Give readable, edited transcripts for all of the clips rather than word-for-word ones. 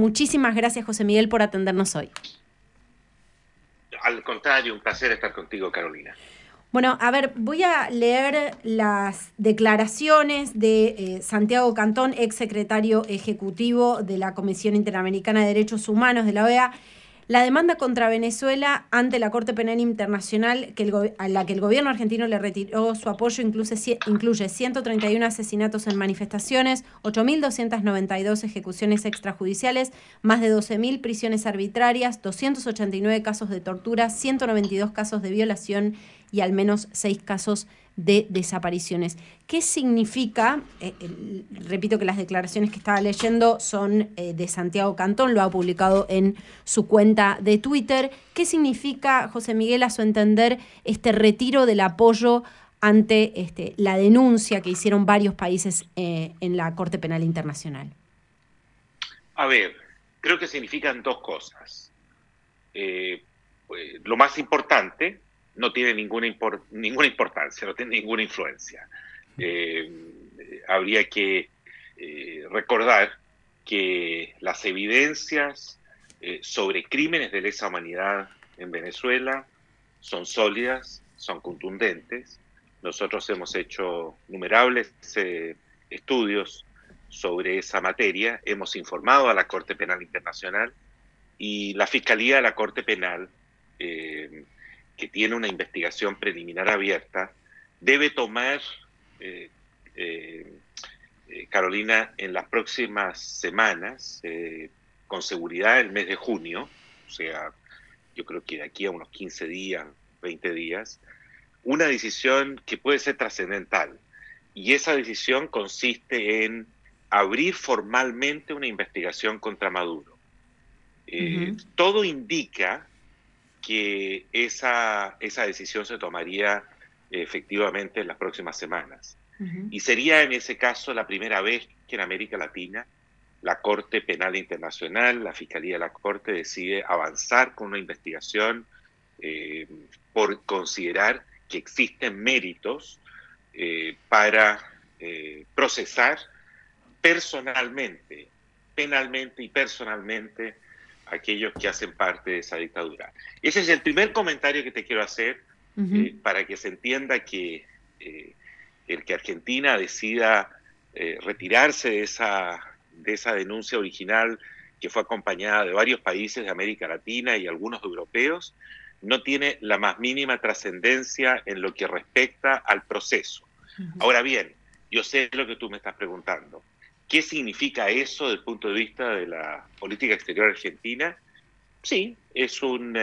Muchísimas gracias, José Miguel, por atendernos hoy. Al contrario, un placer estar contigo, Carolina. Bueno, a ver, voy a leer las declaraciones de Santiago Cantón, ex secretario ejecutivo de la Comisión Interamericana de Derechos Humanos de la OEA. La demanda contra Venezuela ante la Corte Penal Internacional, a la que el gobierno argentino le retiró su apoyo, incluye 131 asesinatos en manifestaciones, 8.292 ejecuciones extrajudiciales, más de 12.000 prisiones arbitrarias, 289 casos de tortura, 192 casos de violación y al menos 6 casos de desapariciones. ¿Qué significa? Repito que las declaraciones que estaba leyendo son de Santiago Cantón, lo ha publicado en su cuenta de Twitter. ¿Qué significa, José Miguel, a su entender, este retiro del apoyo ante la denuncia que hicieron varios países en la Corte Penal Internacional? A ver, creo que significan dos cosas. Lo más importante, no tiene ninguna importancia, no tiene ninguna influencia. Habría que recordar que las evidencias sobre crímenes de lesa humanidad en Venezuela son sólidas, son contundentes. Nosotros hemos hecho innumerables estudios sobre esa materia, hemos informado a la Corte Penal Internacional y la Fiscalía de la Corte Penal, que tiene una investigación preliminar abierta, debe tomar, Carolina, en las próximas semanas, con seguridad el mes de junio, o sea, yo creo que de aquí a unos 15 días, 20 días, una decisión que puede ser trascendental. Y esa decisión consiste en abrir formalmente una investigación contra Maduro. Todo indica que esa decisión se tomaría efectivamente en las próximas semanas. Y sería en ese caso la primera vez que en América Latina la Corte Penal Internacional, la Fiscalía de la Corte, decide avanzar con una investigación por considerar que existen méritos para procesar personalmente, penalmente y personalmente aquellos que hacen parte de esa dictadura. Ese es el primer comentario que te quiero hacer para que se entienda que el que Argentina decida retirarse de esa denuncia original que fue acompañada de varios países de América Latina y algunos europeos, no tiene la más mínima trascendencia en lo que respecta al proceso. Ahora bien, yo sé lo que tú me estás preguntando. ¿Qué significa eso desde el punto de vista de la política exterior argentina? Sí, es un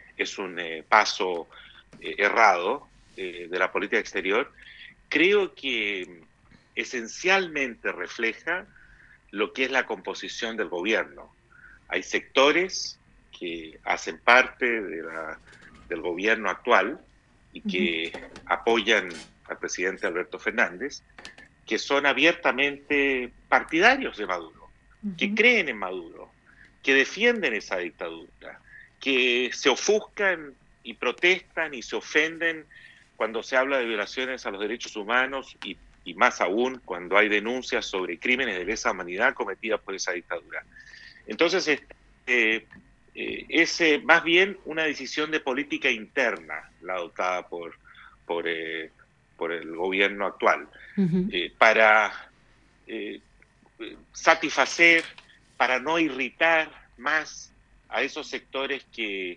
paso errado de la política exterior. Creo que esencialmente refleja lo que es la composición del gobierno. Hay sectores que hacen parte del gobierno actual y que apoyan al presidente Alberto Fernández, que son abiertamente partidarios de Maduro, que creen en Maduro, que defienden esa dictadura, que se ofuscan y protestan y se ofenden cuando se habla de violaciones a los derechos humanos y más aún cuando hay denuncias sobre crímenes de lesa humanidad cometidas por esa dictadura. Entonces, es más bien una decisión de política interna la adoptada por el gobierno actual, para satisfacer, para no irritar más a esos sectores que,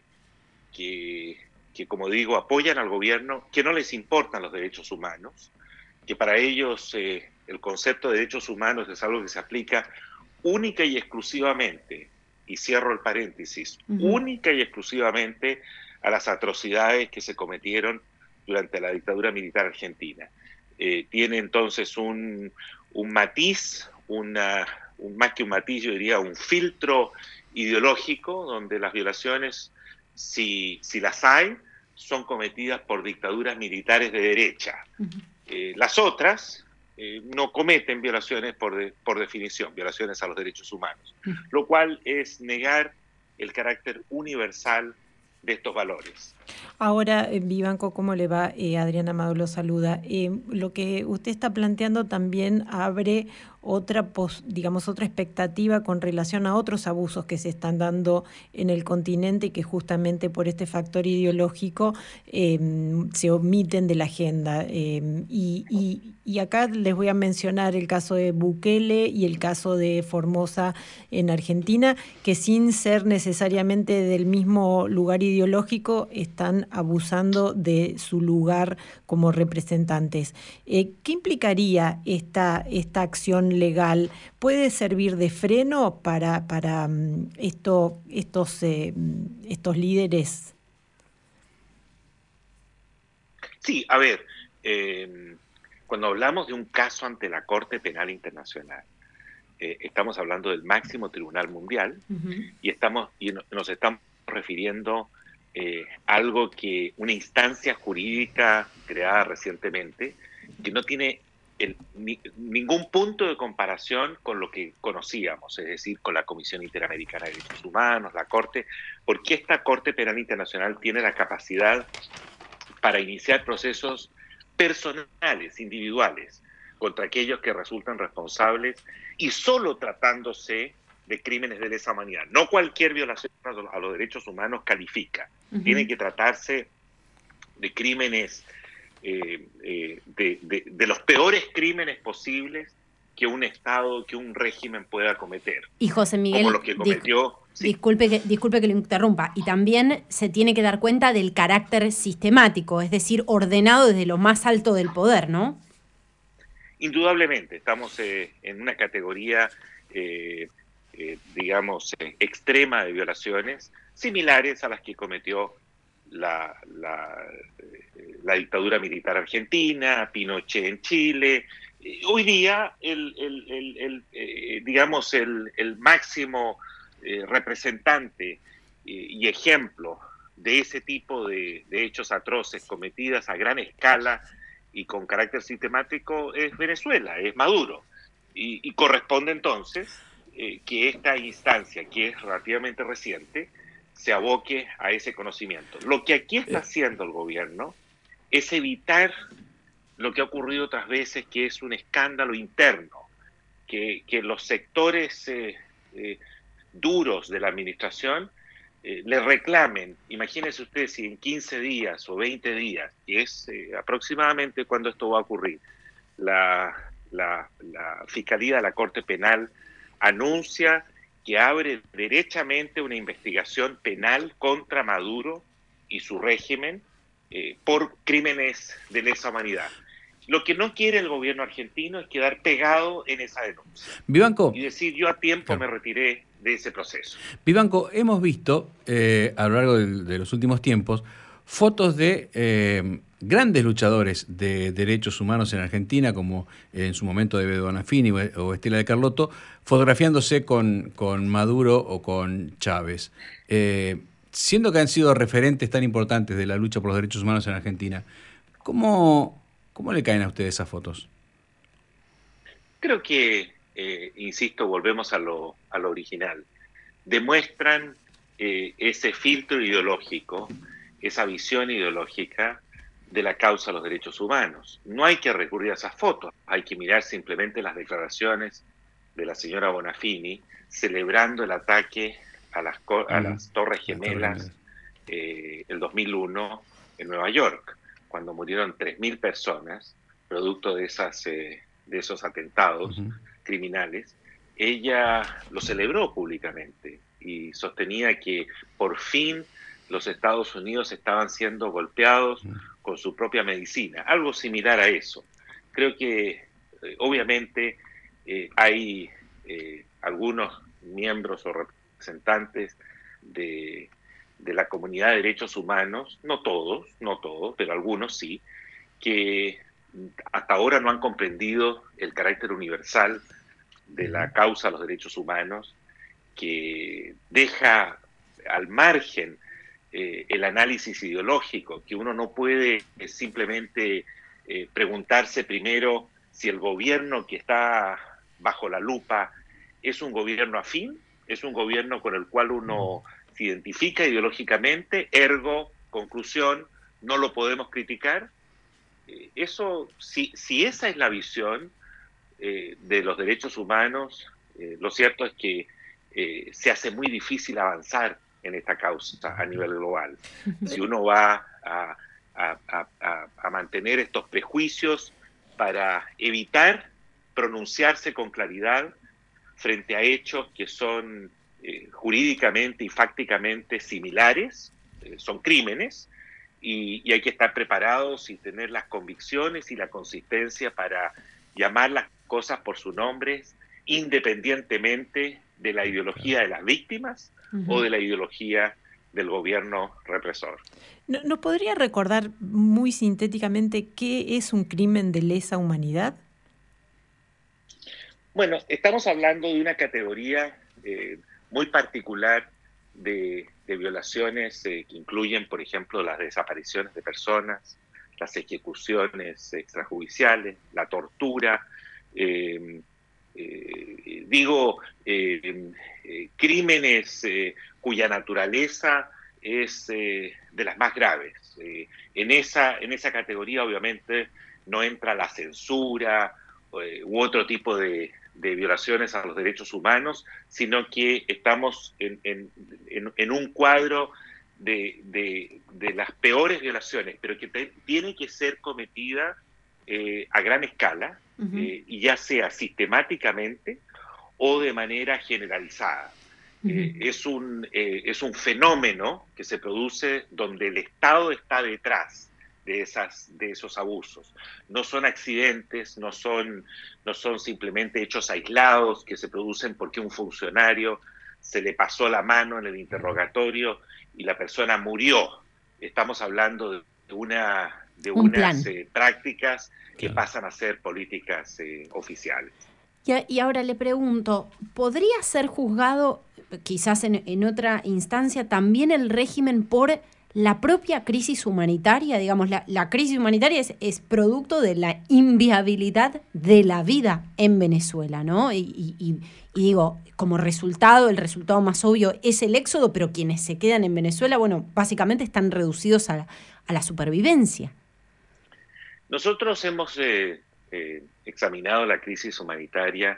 como digo, apoyan al gobierno, que no les importan los derechos humanos, que para ellos el concepto de derechos humanos es algo que se aplica única y exclusivamente, y cierro el paréntesis, única y exclusivamente a las atrocidades que se cometieron durante la dictadura militar argentina. Tiene entonces un matiz, más que un matiz, yo diría un filtro ideológico, donde las violaciones, si las hay, son cometidas por dictaduras militares de derecha. Las otras no cometen violaciones por definición, violaciones a los derechos humanos, lo cual es negar el carácter universal de estos valores. Ahora, Vivanco, ¿cómo le va? Adriana Amado lo saluda. Lo que usted está planteando también abre digamos, otra expectativa con relación a otros abusos que se están dando en el continente y que justamente por este factor ideológico se omiten de la agenda. Y acá les voy a mencionar el caso de Bukele y el caso de Formosa en Argentina, que sin ser necesariamente del mismo lugar ideológico están abusando de su lugar como representantes. ¿Qué implicaría esta acción legal? ¿Puede servir de freno para estos líderes? Sí, a ver, cuando hablamos de un caso ante la Corte Penal Internacional, estamos hablando del máximo tribunal mundial y nos estamos refiriendo a algo que una instancia jurídica creada recientemente que no tiene ningún punto de comparación con lo que conocíamos, es decir, con la Comisión Interamericana de Derechos Humanos, la Corte, porque esta Corte Penal Internacional tiene la capacidad para iniciar procesos personales, individuales, contra aquellos que resultan responsables y solo tratándose de crímenes de lesa humanidad. No cualquier violación a los derechos humanos califica. Tiene que tratarse de crímenes, de los peores crímenes posibles que un Estado, que un régimen pueda cometer. Y José Miguel, como los que cometió... Sí. Disculpe que lo interrumpa. Y también se tiene que dar cuenta del carácter sistemático, es decir, ordenado desde lo más alto del poder, ¿no? Indudablemente, estamos en una categoría, digamos, extrema de violaciones, similares a las que cometió la dictadura militar argentina, Pinochet en Chile. Hoy día, digamos, el máximo representante y ejemplo de ese tipo de hechos atroces cometidas a gran escala y con carácter sistemático es Venezuela, es Maduro. Y corresponde entonces que esta instancia, que es relativamente reciente, se aboque a ese conocimiento. Lo que aquí está haciendo el gobierno es evitar lo que ha ocurrido otras veces, que es un escándalo interno, que los sectores duros de la administración le reclamen. Imagínense ustedes si en 15 días o 20 días, que es aproximadamente cuando esto va a ocurrir, la Fiscalía de la Corte Penal anuncia que abre derechamente una investigación penal contra Maduro y su régimen por crímenes de lesa humanidad. Lo que no quiere el gobierno argentino es quedar pegado en esa denuncia. Vivanco, y decir, yo a tiempo claro, me retiré de ese proceso. Vivanco, hemos visto a lo largo de los últimos tiempos fotos de grandes luchadores de derechos humanos en Argentina, como en su momento de Bedo Bonafini o Estela de Carlotto, fotografiándose con Maduro o con Chávez. Siendo que han sido referentes tan importantes de la lucha por los derechos humanos en Argentina, ¿cómo le caen a ustedes esas fotos? Creo que, insisto, volvemos a lo original. Demuestran ese filtro ideológico, esa visión ideológica de la causa de los derechos humanos. No hay que recurrir a esas fotos, hay que mirar simplemente las declaraciones de la señora Bonafini celebrando el ataque a las Torres Gemelas el 2001 en Nueva York, cuando murieron 3.000 personas, producto de esos atentados criminales. Ella lo celebró públicamente y sostenía que por fin los Estados Unidos estaban siendo golpeados con su propia medicina, algo similar a eso. Creo que obviamente hay algunos miembros o representantes de la comunidad de derechos humanos, no todos, pero algunos sí, que hasta ahora no han comprendido el carácter universal de la causa de los derechos humanos, que deja al margen el análisis ideológico, que uno no puede simplemente preguntarse primero si el gobierno que está bajo la lupa es un gobierno afín, es un gobierno con el cual uno se identifica ideológicamente, ergo, conclusión, no lo podemos criticar. Eso, si esa es la visión, de los derechos humanos, lo cierto es que se hace muy difícil avanzar en esta causa a nivel global. Si uno va a mantener estos prejuicios para evitar pronunciarse con claridad frente a hechos que son jurídicamente y fácticamente similares, son crímenes, y hay que estar preparados y tener las convicciones y la consistencia para llamar las cosas por sus nombres, independientemente de la ideología de las víctimas o de la ideología del gobierno represor. ¿No podría recordar muy sintéticamente qué es un crimen de lesa humanidad? Bueno, estamos hablando de una categoría muy particular de violaciones que incluyen, por ejemplo, las desapariciones de personas, las ejecuciones extrajudiciales, la tortura, crímenes cuya naturaleza es de las más graves. En esa categoría, obviamente, no entra la censura u otro tipo de violaciones a los derechos humanos, sino que estamos en un cuadro de las peores violaciones, pero que tiene que ser cometida a gran escala, y ya sea sistemáticamente o de manera generalizada. Es un fenómeno que se produce donde el Estado está detrás de esos abusos. No son accidentes, no son simplemente hechos aislados que se producen porque un funcionario se le pasó la mano en el interrogatorio y la persona murió. Estamos hablando de unas prácticas que pasan a ser políticas oficiales. Y ahora le pregunto, ¿podría ser juzgado, quizás en otra instancia, también el régimen por la propia crisis humanitaria? Digamos, la crisis humanitaria es producto de la inviabilidad de la vida en Venezuela, ¿no? Y digo, como resultado, el resultado más obvio es el éxodo, pero quienes se quedan en Venezuela, bueno, básicamente están reducidos a la supervivencia. Nosotros hemos examinado la crisis humanitaria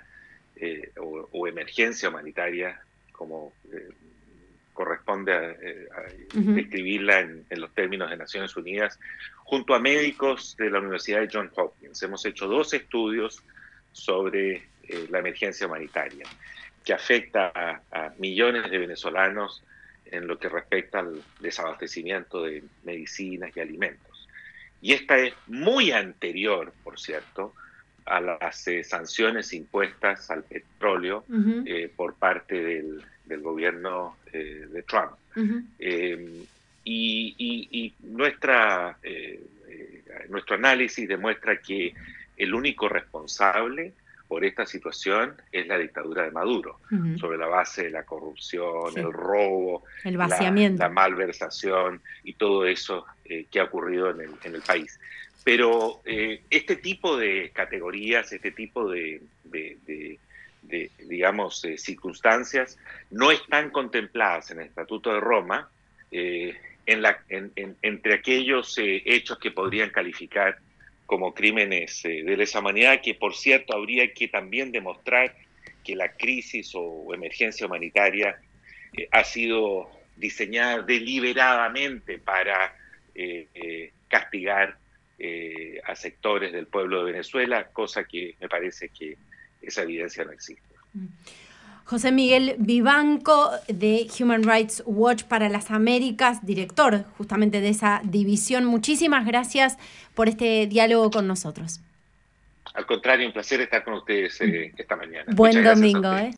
o emergencia humanitaria, como corresponde a describirla en los términos de Naciones Unidas, junto a médicos de la Universidad de Johns Hopkins. Hemos hecho 2 estudios sobre la emergencia humanitaria, que afecta a millones de venezolanos en lo que respecta al desabastecimiento de medicinas y alimentos. Y esta es muy anterior, por cierto, a las sanciones impuestas al petróleo por parte del gobierno de Trump. Y nuestro análisis demuestra que el único responsable por esta situación es la dictadura de Maduro, sobre la base de la corrupción, el robo, el vaciamiento, la malversación y todo eso que ha ocurrido en el país. Pero este tipo de categorías, este tipo de circunstancias no están contempladas en el Estatuto de Roma entre aquellos hechos que podrían calificar como crímenes de lesa humanidad, que por cierto habría que también demostrar que la crisis o emergencia humanitaria ha sido diseñada deliberadamente para castigar a sectores del pueblo de Venezuela, cosa que me parece que esa evidencia no existe. José Miguel Vivanco, de Human Rights Watch para las Américas, director justamente de esa división. Muchísimas gracias por este diálogo con nosotros. Al contrario, un placer estar con ustedes esta mañana. Buen domingo,